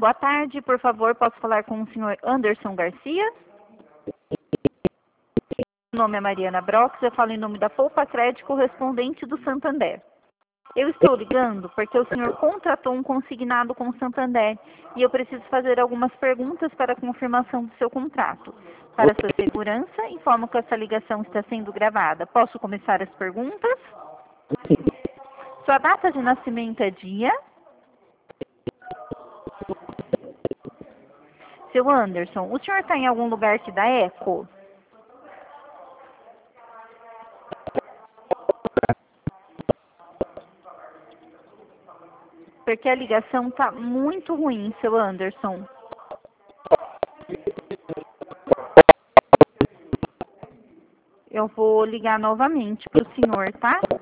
Boa tarde, por favor, posso falar com o senhor Anderson Garcia? Meu nome é Mariana Brox, eu falo em nome da Poupa Crédito correspondente do Santander. Eu estou ligando porque o senhor contratou um consignado com o Santander e eu preciso fazer algumas perguntas para a confirmação do seu contrato. Para sua segurança, informo que essa ligação está sendo gravada. Posso começar as perguntas? Sua data de nascimento é dia? Seu Anderson, o senhor está em algum lugar que dá eco? Porque a ligação está muito ruim, seu Anderson. Eu vou ligar novamente para o senhor, tá?